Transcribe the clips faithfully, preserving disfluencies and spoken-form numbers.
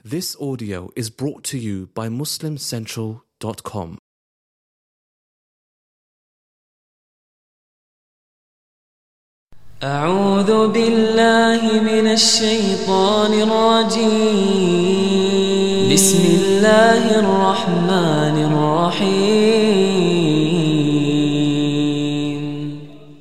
This audio is brought to you by Muslim Central dot com. أعوذ بالله من الشيطان الرجيم بسم الله الرحمن الرحيم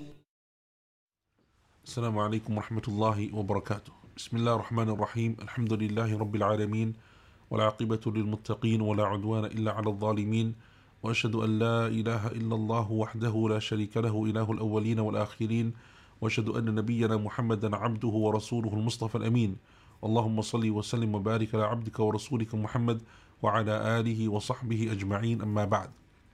السلام عليكم ورحمة الله وبركاته. بسم الله الرحمن الرحيم. الحمد لله رب العالمين والعاقبة للمتقين ولا عدوان إلا على الظالمين، وأشهد أن لا إله إلا الله وحده لا شريك له إله الأولين والآخرين، وأشهد أن نبينا محمدا عبده ورسوله المصطفى الأمين. اللهم صل وسلم وبارك على عبدك ورسولك محمد وعلى آله وصحبه أجمعين. أما بعد.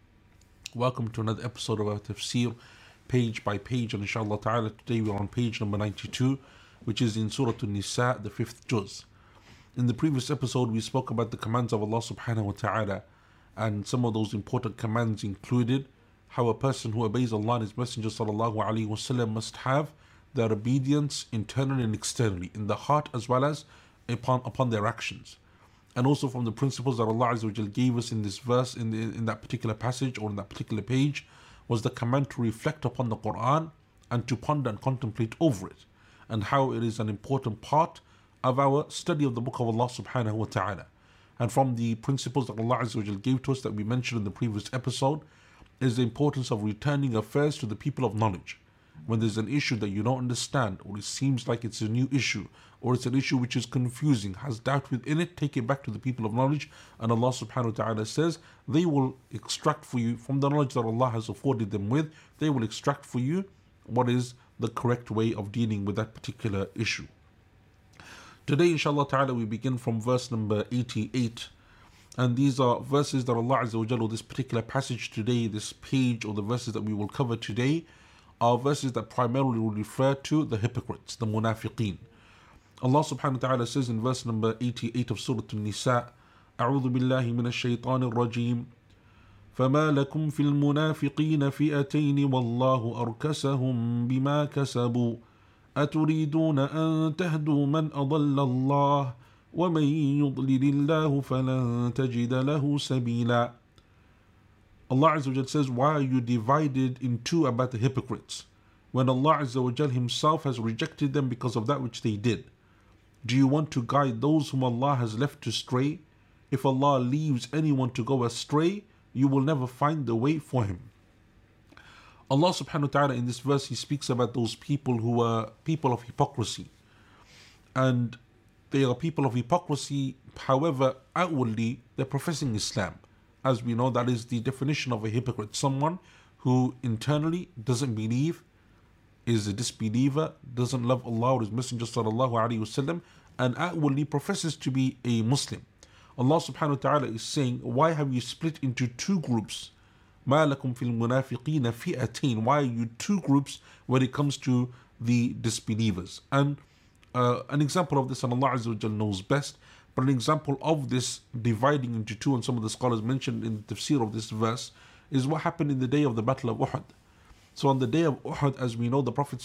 Welcome to another episode of our tafsir, page by page, and inshallah ta'ala today we are on page number ninety-two, which is in Surah An-Nisa, the fifth juz. In the previous episode we spoke about the commands of Allah subhanahu wa ta'ala, and some of those important commands included how a person who obeys Allah and His Messenger sallallahu alaihi wasallam must have their obedience internally and externally, in the heart as well as upon, upon their actions. And also from the principles that Allah Azza wa Jal gave us in this verse, in, the, in that particular passage or in that particular page, was the command to reflect upon the Quran and to ponder and contemplate over it, and how it is an important part of our study of the book of Allah subhanahu wa ta'ala. And from the principles that Allah Azza wa Jal gave to us that we mentioned in the previous episode is the importance of returning affairs to the people of knowledge. When there's an issue that you don't understand, or it seems like it's a new issue, or it's an issue which is confusing, has doubt within it, take it back to the people of knowledge. And Allah subhanahu wa ta'ala says they will extract for you from the knowledge that Allah has afforded them with, they will extract for you what is the correct way of dealing with that particular issue. Today inshallah ta'ala we begin from verse number eighty-eight, and these are verses that Allah Azza wa Jalla, this particular passage today, this page, or the verses that we will cover today, are verses that primarily will refer to the hypocrites, the munafiqeen. Allah subhanahu wa ta'ala says in verse number eighty-eight of Surah An-Nisa, أعوذ بالله من الشيطان الرجيم فما لكم في المنافقين فئتين والله أركسهم بما كسبوا أتريدون أن تهدوا من أضل الله ومن يضلل الله فلن تجد له سبيلا. Allah Azza wa Jal says, why are you divided in two about the hypocrites, when Allah Azza wa Jal Himself has rejected them because of that which they did? Do you want to guide those whom Allah has left to stray? If Allah leaves anyone to go astray, you will never find the way for him. Allah subhanahu wa ta'ala in this verse, He speaks about those people who are people of hypocrisy. And they are people of hypocrisy, however, outwardly they're professing Islam. As we know, that is the definition of a hypocrite: someone who internally doesn't believe, is a disbeliever, doesn't love Allah or His Messenger sallallahu alaihi wasallam, and outwardly professes to be a Muslim. Allah subhanahu wa ta'ala is saying, why have you split into two groups? مَا لَكُمْ فِي الْمُنَافِقِينَ فِئَتَيْنِ. Why are you two groups when it comes to the disbelievers? And uh, an example of this, and Allah Azza wa Jal knows best, but an example of this dividing into two, and some of the scholars mentioned in the tafsir of this verse, is what happened in the day of the Battle of Uhud. So on the day of Uhud, as we know, the Prophet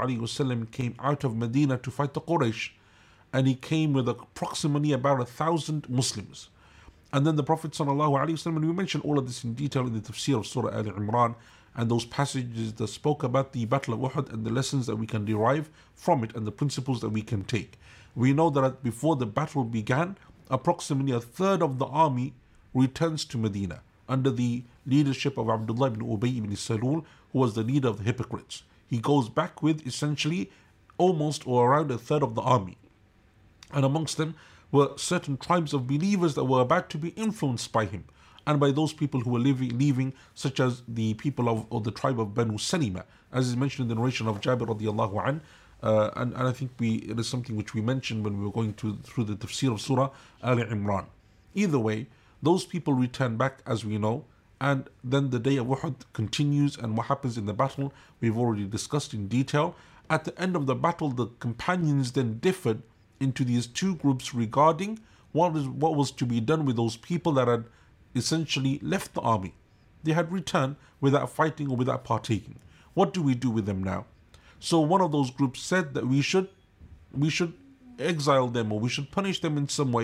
ﷺ came out of Medina to fight the Quraysh, and he came with approximately about a thousand Muslims. And then the Prophet ﷺ, and we mentioned all of this in detail in the tafsir of Surah Al Imran, and those passages that spoke about the Battle of Uhud and the lessons that we can derive from it and the principles that we can take. We know that before the battle began, approximately a third of the army returns to Medina under the leadership of Abdullah ibn Ubay ibn Salul, who was the leader of the hypocrites. He goes back with essentially almost or around a third of the army. And amongst them were certain tribes of believers that were about to be influenced by him, and by those people who were leaving, leaving such as the people of or the tribe of Banu Salima, as is mentioned in the narration of Jabir radiallahu anh. Uh, and, and I think we it is something which we mentioned when we were going to, through the tafsir of Surah Al Imran. Either way, those people return back, as we know, and then the day of Uhud continues, and what happens in the battle we've already discussed in detail. At the end of the battle, the companions then differed into these two groups regarding what is what was to be done with those people that had essentially left the army. They had returned without fighting or without partaking. What do we do with them now? So one of those groups said that we should we should exile them, or we should punish them in some way,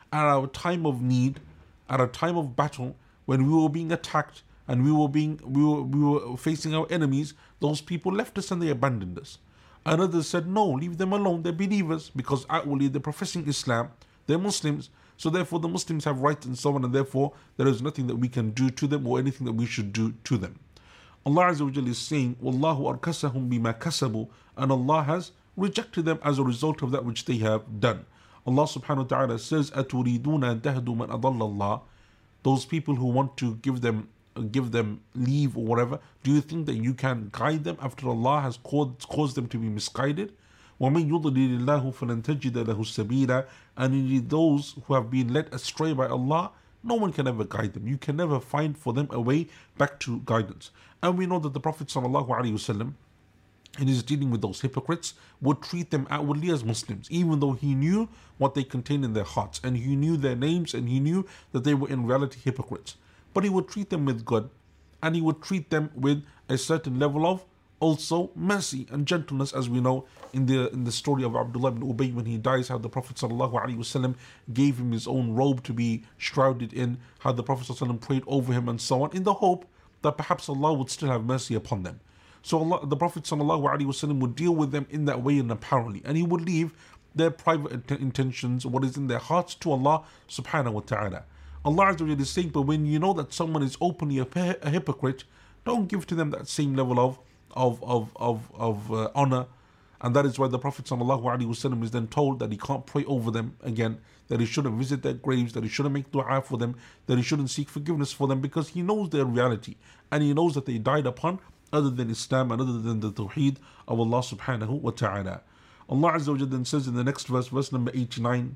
at our time of need, at a time of battle, when we were being attacked and we were being we were we were facing our enemies, those people left us and they abandoned us. And others said, no, leave them alone, they're believers, because outwardly they're professing Islam, they're Muslims, so therefore the Muslims have rights and so on, and therefore there is nothing that we can do to them or anything that we should do to them. Allah Azza wa Jalla is saying, Wallahu arkasahum bima kasabu, and Allah has rejected them as a result of that which they have done. Allah subhanahu wa ta'ala says, Aturiduna an tahdu man adalla Allah. Those people who want to give them give them leave or whatever, do you think that you can guide them after Allah has caused, caused them to be misguided? وَمَنْ يُضْلِلِ اللَّهُ فَلَنْ تَجِدَ لَهُ سَبِيلًا. And indeed those who have been led astray by Allah, no one can ever guide them. You can never find for them a way back to guidance. And we know that the Prophet ﷺ, in his dealing with those hypocrites, would treat them outwardly as Muslims, even though he knew what they contained in their hearts, and he knew their names, and he knew that they were in reality hypocrites. But he would treat them with good, and he would treat them with a certain level of also mercy and gentleness, as we know in the in the story of Abdullah ibn Ubay when he dies, how the Prophet ﷺ gave him his own robe to be shrouded in, how the Prophet ﷺ prayed over him and so on, in the hope that perhaps Allah would still have mercy upon them. So Allah, the Prophet ﷺ would deal with them in that way and apparently, and he would leave their private intentions, what is in their hearts, to Allah subhanahu wa ta'ala. Allah Azza wa Jalla is saying, but when you know that someone is openly a, a hypocrite, don't give to them that same level of of of of, of uh, honor. And that is why the Prophet ﷺ is then told that he can't pray over them again, that he shouldn't visit their graves, that he shouldn't make dua for them, that he shouldn't seek forgiveness for them, because he knows their reality and he knows that they died upon other than Islam and other than the Tawheed of Allah subhanahu wa ta'ala. Allah Azza wa Jalla then says in the next verse, verse number eighty-nine,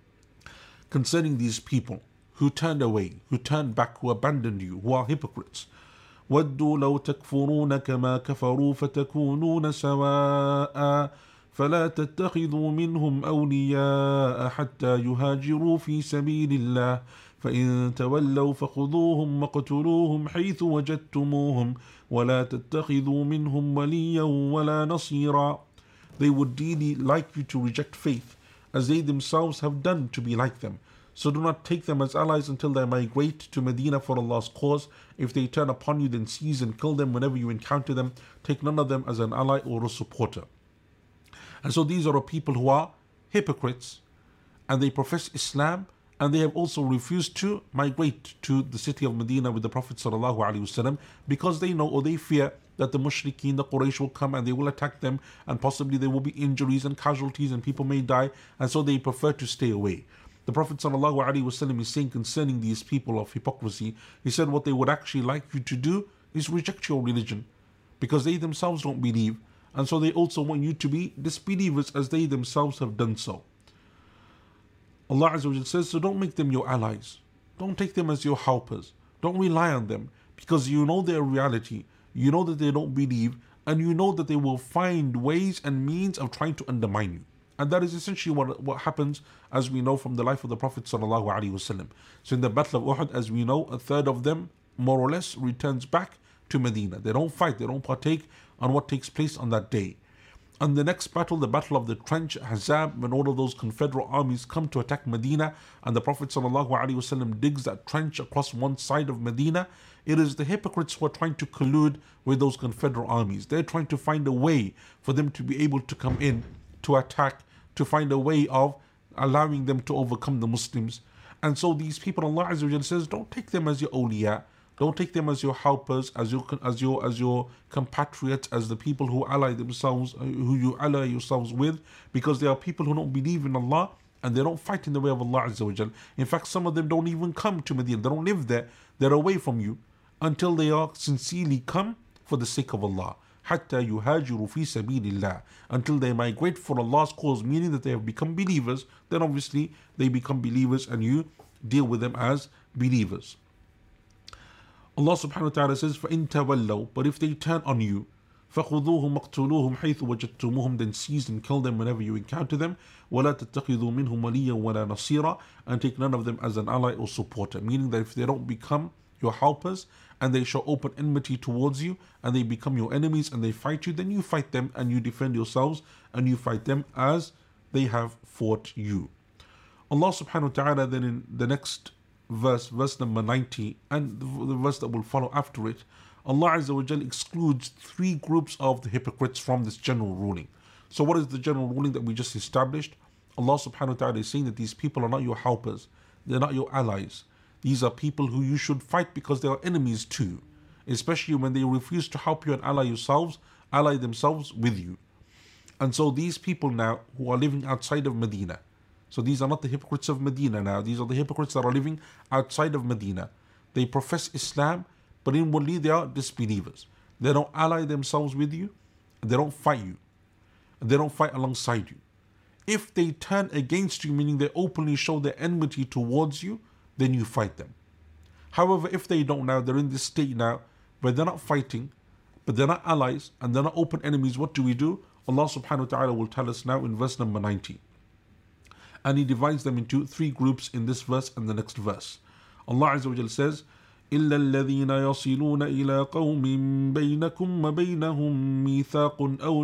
concerning these people who turned away, who turned back, who abandoned you, who are hypocrites. وَدُّوا لَوْ تَكْفُرُونَ كَمَا كَفَرُوا فَتَكُونُونَ سَوَاءً فَلَا تَتَّخِذُوا مِنْهُمْ أَوْلِيَاءَ حَتَّى يُهَاجِرُوا فِي سَبِيلِ اللَّهِ فَإِن تَوَلَّوْا فَخُذُوهُمْ وَاقْتُلُوهُمْ حَيْثُ وَجَدتُّمُوهُمْ وَلَا تَتَّخِذُوا مِنْهُمْ وَلِيًّا وَلَا نَصِيرًا. They would dearly like you to reject faith, as they themselves have done to be like them. So do not take them as allies until they migrate to Medina for Allah's cause. If they turn upon you, then seize and kill them whenever you encounter them. Take none of them as an ally or a supporter. And so these are a people who are hypocrites, and they profess Islam, and they have also refused to migrate to the city of Medina with the Prophet ﷺ, because they know or they fear that the mushrikeen, the Quraysh, will come and they will attack them, and possibly there will be injuries and casualties and people may die, and so they prefer to stay away. The Prophet ﷺ is saying concerning these people of hypocrisy, he said what they would actually like you to do is reject your religion, because they themselves don't believe, and so they also want you to be disbelievers as they themselves have done so. Allah Azza wa Jalla says, so don't make them your allies, don't take them as your helpers, don't rely on them, because you know their reality, you know that they don't believe, and you know that they will find ways and means of trying to undermine you. And that is essentially what, what happens, as we know from the life of the Prophet ﷺ. So in the Battle of Uhud, as we know, a third of them, more or less, returns back to Medina. They don't fight, they don't partake on what takes place on that day. And the next battle, the Battle of the Trench, Ahzab, when all of those Confederate armies come to attack Medina, and the Prophet ﷺ digs that trench across one side of Medina, it is the hypocrites who are trying to collude with those Confederate armies. They're trying to find a way for them to be able to come in, to attack, to find a way of allowing them to overcome the Muslims. And so these people, Allah Azza wa Jalla says, don't take them as your awliya, don't take them as your helpers, as your as your as your compatriots, as the people who ally themselves, who you ally yourselves with, because they are people who don't believe in Allah and they don't fight in the way of Allah Azza wa Jalla. In fact, some of them don't even come to Medina, they don't live there, they're away from you until they are sincerely come for the sake of Allah. حَتَّى يُهَاجِرُوا فِي سَبِيلِ اللَّهِ, until they migrate for Allah's cause, meaning that they have become believers. Then obviously they become believers and you deal with them as believers. Allah subhanahu wa ta'ala says, فَإِن تَوَلَّوْا, but if they turn on you, فَخُذُوهُمْ وَاقْتُلُوهُمْ حَيْثُ وَجَدتُّمُوهُمْ, then seize and kill them whenever you encounter them. وَلَا تَتَّخِذُوا مِنْهُمْ وَلِيًّا وَلَا نَصِيرًا, and take none of them as an ally or supporter, meaning that if they don't become your helpers and they show open enmity towards you and they become your enemies and they fight you, then you fight them and you defend yourselves and you fight them as they have fought you. Allah subhanahu wa ta'ala then in the next verse, verse number ninety, and the verse that will follow after it, Allah Azza wa Jal excludes three groups of the hypocrites from this general ruling. So what is the general ruling that we just established? Allah subhanahu wa ta'ala is saying that these people are not your helpers, they're not your allies. These are people who you should fight because they are enemies too, especially when they refuse to help you and ally yourselves, ally themselves with you. And so these people now who are living outside of Medina, so these are not the hypocrites of Medina now, these are the hypocrites that are living outside of Medina. They profess Islam, but inwardly they are disbelievers. They don't ally themselves with you, they don't fight you, they don't fight alongside you. If they turn against you, meaning they openly show their enmity towards you, then you fight them. However, if they don't now, they're in this state now where they're not fighting, but they're not allies and they're not open enemies, what do we do? Allah subhanahu wa ta'ala will tell us now in verse number ninety. And He divides them into three groups in this verse and the next verse. Allah Azza wa Jal says, إلا الذين يصلون إلى قوم بينكم وبينهم ميثاق أو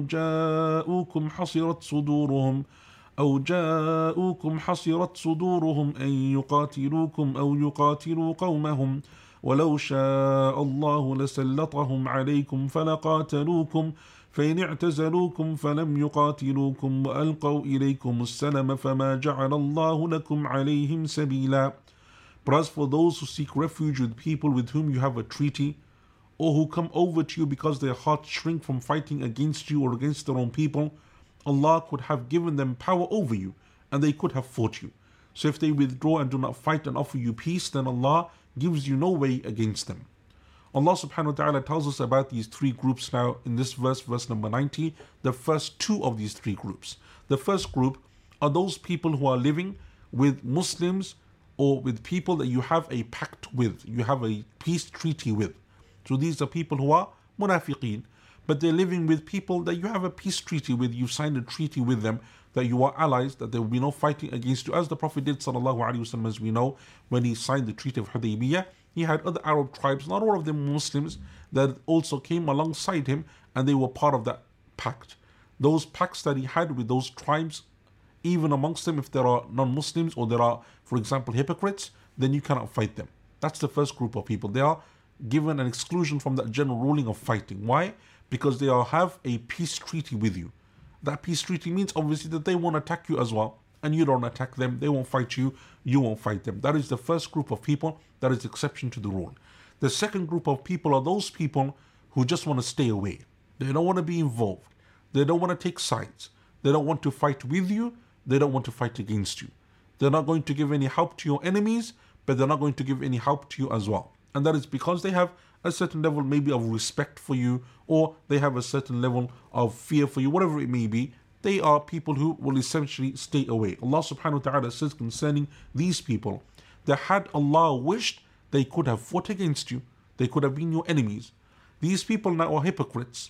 جاءوكم حصرت صدورهم أو جاءوكم حصرت صدورهم أن يقاتلوكم أو يقاتلوا قومهم ولو شاء الله لسلطهم عليكم فلقاتلوكم فإن اعتزلوكم فلم يقاتلوكم وألقوا إليكم السلم فما جعل الله لكم عليهم سبيلا. But as for those who seek refuge with people with whom you have a treaty, or who come over to you because their hearts shrink from fighting against you or against their own people, Allah could have given them power over you, and they could have fought you. So if they withdraw and do not fight and offer you peace, then Allah gives you no way against them. Allah subhanahu wa ta'ala tells us about these three groups now in this verse, verse number ninety, the first two of these three groups. The first group are those people who are living with Muslims or with people that you have a pact with, you have a peace treaty with. So these are people who are munafiqeen, but they're living with people that you have a peace treaty with, you've signed a treaty with them, that you are allies, that there will be no fighting against you. As the Prophet did, sallallahu alaihi wasallam, as we know, when he signed the Treaty of Hudaybiyah, he had other Arab tribes, not all of them Muslims, that also came alongside him, and they were part of that pact. Those pacts that he had with those tribes, even amongst them, if there are non-Muslims or there are, for example, hypocrites, then you cannot fight them. That's the first group of people. They are given an exclusion from that general ruling of fighting. Why? Because they are, have a peace treaty with you. That peace treaty means obviously that they won't attack you as well, and you don't attack them. They won't fight you, you won't fight them. That is the first group of people. That is the exception to the rule. The second group of people are those people who just want to stay away. They don't want to be involved. They don't want to take sides. They don't want to fight with you. They don't want to fight against you. They're not going to give any help to your enemies, but they're not going to give any help to you as well. And that is because they have a certain level maybe of respect for you, or they have a certain level of fear for you, whatever it may be. They are people who will essentially stay away. Allah subhanahu wa ta'ala says concerning these people that had Allah wished, they could have fought against you. They could have been your enemies. These people now are hypocrites.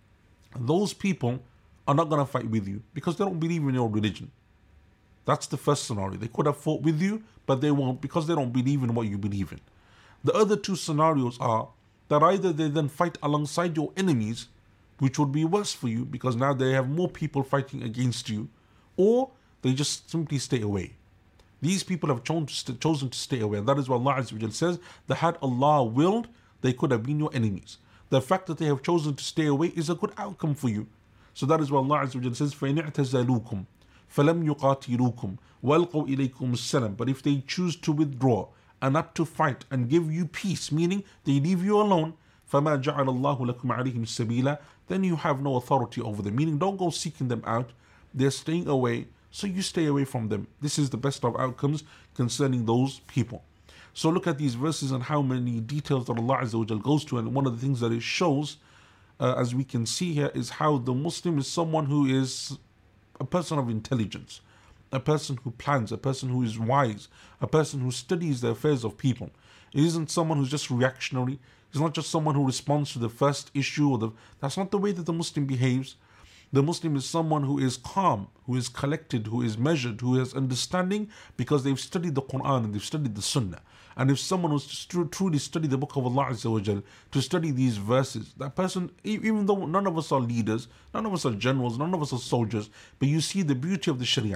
Those people are not going to fight with you because they don't believe in your religion. That's the first scenario. They could have fought with you, but they won't because they don't believe in what you believe in. The other two scenarios are that either they then fight alongside your enemies, which would be worse for you because now they have more people fighting against you, or they just simply stay away. These people have chosen to stay away, and that is what Allah Azza wa Jal says, that had Allah willed, they could have been your enemies. The fact that they have chosen to stay away is a good outcome for you. So that is what Allah Azza wa Jal says, فَإِنِ اعْتَزَلُوكُمْ فَلَمْ يُقَاتِلُوكُمْ وَأَلْقَوْا إِلَيْكُمُ السَّلَامَ. But if they choose to withdraw and not to fight and give you peace, meaning they leave you alone, فَمَا جَعَلَ اللَّهُ لَكُمْ عَلَيْهِمْ سَبِيلًا, then you have no authority over them. Meaning don't go seeking them out. They're staying away, so you stay away from them. This is the best of outcomes concerning those people. So look at these verses and how many details that Allah Azza wa Jal goes to. And one of the things that it shows, uh, as we can see here, is how the Muslim is someone who is a person of intelligence, a person who plans, a person who is wise, a person who studies the affairs of people. It isn't someone who's just reactionary. It's not just someone who responds to the first issue. Or the, that's not the way that the Muslim behaves. The Muslim is someone who is calm, who is collected, who is measured, who has understanding because they've studied the Quran and they've studied the Sunnah. And if someone was to truly study the book of Allah Azza wa Jal, to study these verses, that person, even though none of us are leaders, none of us are generals, none of us are soldiers, but you see the beauty of the Sharia.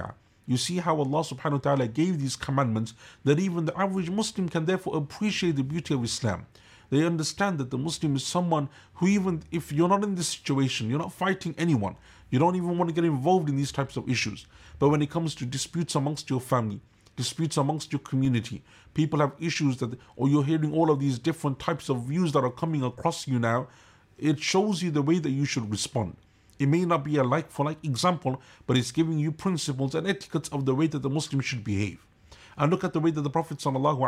You see how Allah subhanahu wa ta'ala gave these commandments that even the average Muslim can therefore appreciate the beauty of Islam. They understand that the Muslim is someone who, even if you're not in this situation, you're not fighting anyone, you don't even want to get involved in these types of issues. But when it comes to disputes amongst your family, disputes amongst your community, people have issues that, or you're hearing all of these different types of views that are coming across you now, it shows you the way that you should respond. It may not be a like for like example, but it's giving you principles and etiquettes of the way that the Muslim should behave. And look at the way that the Prophet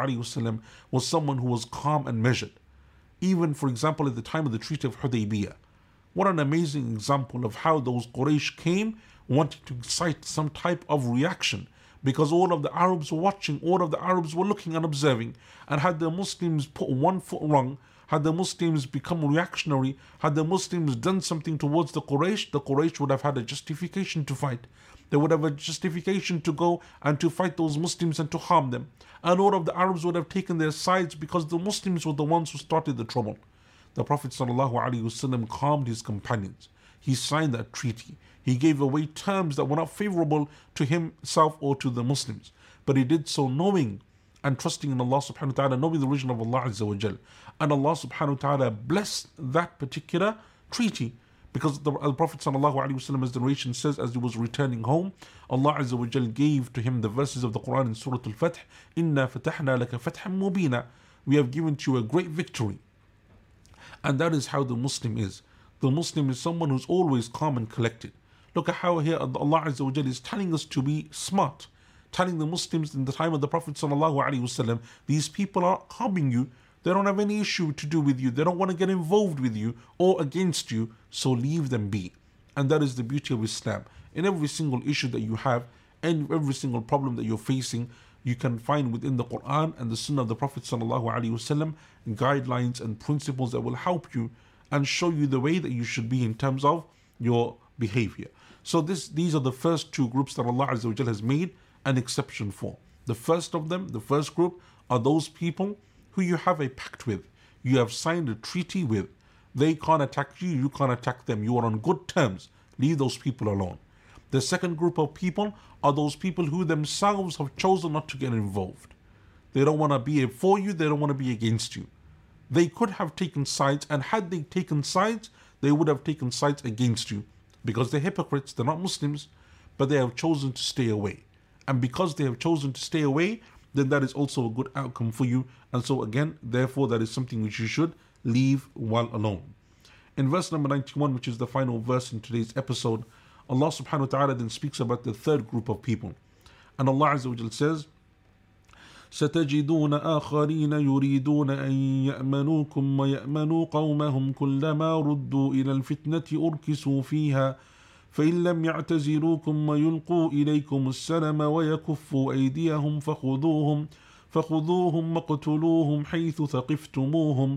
ﷺ was someone who was calm and measured. Even, for example, at the time of the Treaty of Hudaybiyah. What an amazing example of how those Quraysh came wanting to excite some type of reaction, because all of the Arabs were watching, all of the Arabs were looking and observing. And had the Muslims put one foot wrong, had the Muslims become reactionary, had the Muslims done something towards the Quraysh, the Quraysh would have had a justification to fight. They would have a justification to go and to fight those Muslims and to harm them. And all of the Arabs would have taken their sides because the Muslims were the ones who started the trouble. The Prophet ﷺ calmed his companions. He signed that treaty. He gave away terms that were not favorable to himself or to the Muslims. But he did so knowing and trusting in Allah subhanahu wa ta'ala, knowing the religion of Allah Azza wa Jal. And Allah subhanahu wa ta'ala blessed that particular treaty. Because the, the Prophet ﷺ, as the narration says, as he was returning home, Allah Azza wa Jal gave to him the verses of the Quran in Surah Al-Fath, Inna fatahna laka fathan mubina. We have given to you a great victory. And that is how the Muslim is. The Muslim is someone who's always calm and collected. Look at how here Allah Azza wa Jal is telling us to be smart. Telling the Muslims in the time of the Prophet ﷺ, these people are harming you. They don't have any issue to do with you. They don't want to get involved with you or against you. So leave them be. And that is the beauty of Islam. In every single issue that you have, and every single problem that you're facing, you can find within the Quran and the Sunnah of the Prophet ﷺ guidelines and principles that will help you and show you the way that you should be in terms of your behavior. So this, these are the first two groups that Allah Azza wa Jal has made an exception for. The first of them, the first group, are those people who you have a pact with, you have signed a treaty with. They can't attack you, you can't attack them. You are on good terms. Leave those people alone. The second group of people are those people who themselves have chosen not to get involved. They don't want to be for you, they don't want to be against you. They could have taken sides, and had they taken sides, they would have taken sides against you. Because they're hypocrites, they're not Muslims, but they have chosen to stay away. And because they have chosen to stay away, then that is also a good outcome for you. And so again, therefore, that is something which you should leave well alone. In verse number ninety-one, which is the final verse in today's episode, Allah subhanahu wa ta'ala then speaks about the third group of people. And Allah Azza wa Jal says, ستجدون آخرين يريدون أن يأمنوكم ويأمنوا قومهم كلما ردوا إلى الفتنة أركسوا فيها فإن لم يعتزلوكم ويلقوا إليكم السلم ويكفوا أيديهم فخذوهم فخذوهم وقتلوهم حيث ثقفتموهم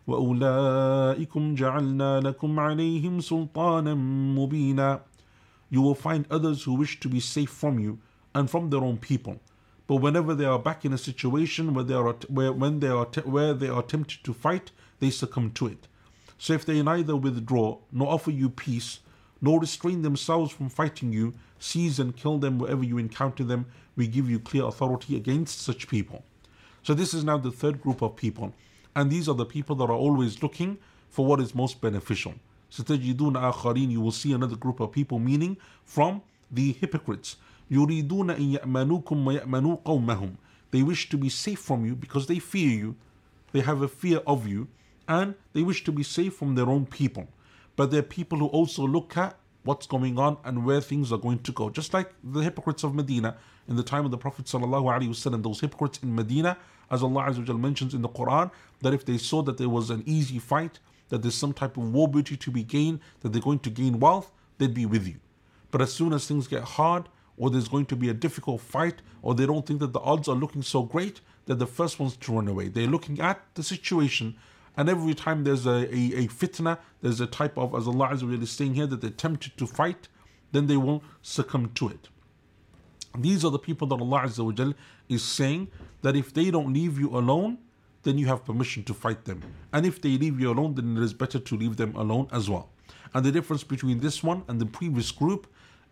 وأولئكم جعلنا لكم عليهم سلطانا مبينا. You will find others who wish to be safe from you and from their own people. But whenever they are back in a situation where they are where when they are where they are tempted to fight, they succumb to it. So if they neither withdraw nor offer you peace, nor restrain themselves from fighting you, seize and kill them wherever you encounter them, we give you clear authority against such people. So this is now the third group of people. And these are the people that are always looking for what is most beneficial. ستجدون آخرين, you will see another group of people, meaning from the hypocrites. يريدون أن يأمنوكم ويأمنوا قومهم. They wish to be safe from you because they fear you. They have a fear of you, and they wish to be safe from their own people. But they're people who also look at what's going on and where things are going to go. Just like the hypocrites of Medina in the time of the Prophet ﷺ, those hypocrites in Medina, as Allah Azza wa Jal mentions in the Quran, that if they saw that there was an easy fight, that there's some type of war booty to be gained, that they're going to gain wealth, they'd be with you. But as soon as things get hard, or there's going to be a difficult fight, or they don't think that the odds are looking so great, they're the first ones to run away. They're looking at the situation, and every time there's a, a, a fitna, there's a type of, as Allah Azza wa Jalla is saying here, that they're tempted to fight, then they will succumb to it. These are the people that Allah Azza wa Jalla is saying that if they don't leave you alone, then you have permission to fight them. And if they leave you alone, then it is better to leave them alone as well. And the difference between this one and the previous group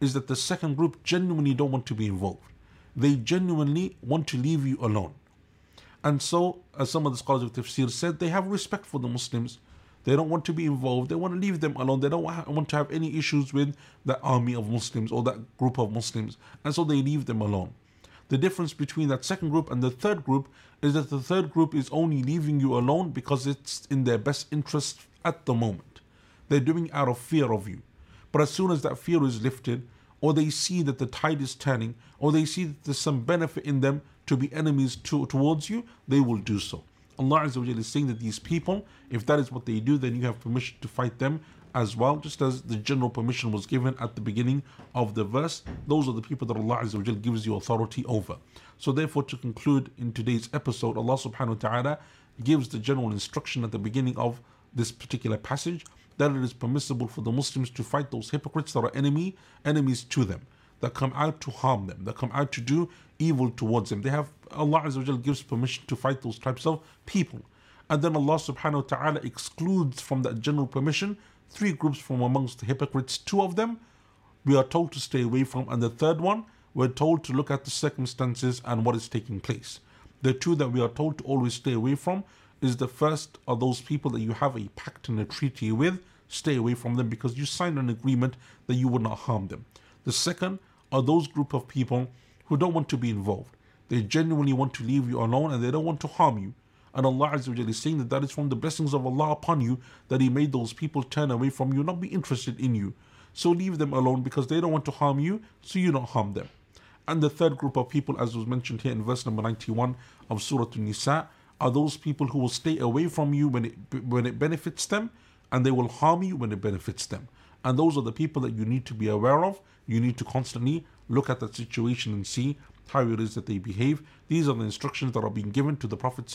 is that the second group genuinely don't want to be involved. They genuinely want to leave you alone. And so, as some of the scholars of tafsir said, they have respect for the Muslims. They don't want to be involved. They want to leave them alone. They don't want to have any issues with that army of Muslims or that group of Muslims. And so they leave them alone. The difference between that second group and the third group is that the third group is only leaving you alone because it's in their best interest at the moment. They're doing it out of fear of you. But as soon as that fear is lifted, or they see that the tide is turning, or they see that there's some benefit in them to be enemies to, towards you, they will do so. Allah Azza wa Jalla is saying that these people, if that is what they do, then you have permission to fight them as well, just as the general permission was given at the beginning of the verse. Those are the people that Allah Azza wa Jalla gives you authority over. So therefore, to conclude in today's episode, Allah subhanahu wa ta'ala gives the general instruction at the beginning of this particular passage that it is permissible for the Muslims to fight those hypocrites that are enemy, enemies to them, that come out to harm them, that come out to do evil towards them. They have, Allah Azza wa Jalla gives permission to fight those types of people. And then Allah subhanahu wa ta'ala excludes from that general permission three groups from amongst the hypocrites. Two of them we are told to stay away from, and the third one we're told to look at the circumstances and what is taking place. The two that we are told to always stay away from is the first are those people that you have a pact and a treaty with. Stay away from them because you signed an agreement that you would not harm them. The second are those group of people who don't want to be involved. They genuinely want to leave you alone and they don't want to harm you. And Allah Azza wa Jalla is saying that that is from the blessings of Allah upon you, that He made those people turn away from you, not be interested in you. So leave them alone because they don't want to harm you, so you don't harm them. And the third group of people, as was mentioned here in verse number ninety-one of Surah An-Nisa, are those people who will stay away from you when it, when it benefits them, and they will harm you when it benefits them. And those are the people that you need to be aware of. You need to constantly look at that situation and see how it is that they behave. These are the instructions that are being given to the Prophet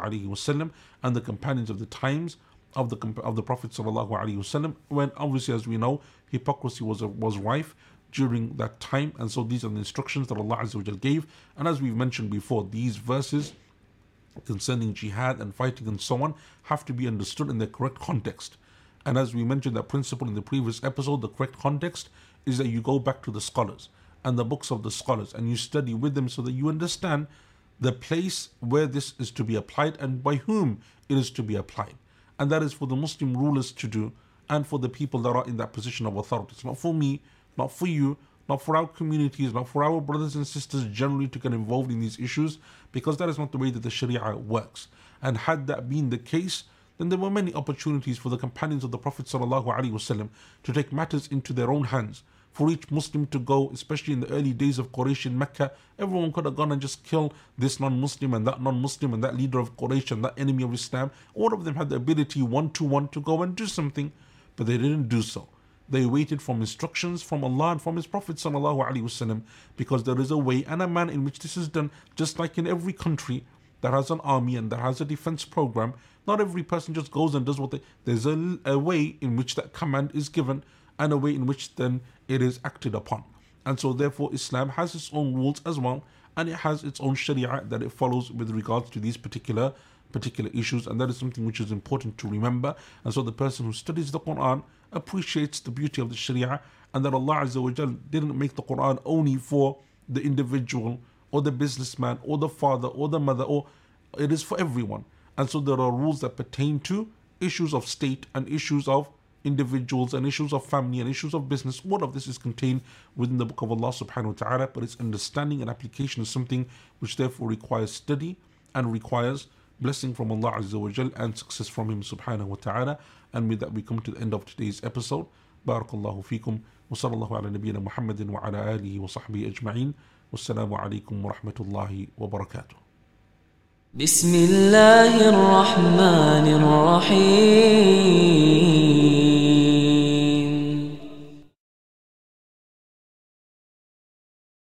ﷺ and the companions of the times of the of the Prophet ﷺ, when obviously, as we know, hypocrisy was was rife during that time. And so these are the instructions that Allah Azza wa Jal gave. And as we've mentioned before, these verses concerning jihad and fighting and so on have to be understood in their correct context. And as we mentioned that principle in the previous episode, the correct context is that you go back to the scholars and the books of the scholars and you study with them so that you understand the place where this is to be applied and by whom it is to be applied. And that is for the Muslim rulers to do and for the people that are in that position of authority. It's not for me, not for you, not for our communities, not for our brothers and sisters generally to get involved in these issues, because that is not the way that the Sharia works. And had that been the case, then there were many opportunities for the companions of the Prophet ﷺ to take matters into their own hands. For each Muslim to go, especially in the early days of Quraysh in Mecca, everyone could have gone and just killed this non-Muslim and that non-Muslim and that leader of Quraysh and that enemy of Islam. All of them had the ability one-to-one to go and do something, but they didn't do so. They waited for instructions from Allah and from His Prophet ﷺ, because there is a way and a manner in which this is done. Just like in every country that has an army and that has a defense program, not every person just goes and does what they... There's a, a way in which that command is given and a way in which then it is acted upon. And so therefore Islam has its own rules as well, and it has its own sharia that it follows with regards to these particular particular issues, and that is something which is important to remember. And so the person who studies the Quran appreciates the beauty of the sharia, and that Allah Azza wa Jal didn't make the Quran only for the individual or the businessman or the father or the mother, or it is for everyone. And so there are rules that pertain to issues of state and issues of individuals and issues of family and issues of business. All of this is contained within the book of Allah subhanahu wa ta'ala, but its understanding and application is something which therefore requires study and requires blessing from Allah Azza wa Jal and success from Him subhanahu wa ta'ala. And with that we come to the end of today's episode. Barakallahu feekum wa sallallahu ala nabiyyina Muhammadin wa ala alihi wa sahbihi ajma'in. Wassalamu alaikum wa rahmatullahi wa barakatuh. بسم الله الرحمن الرحيم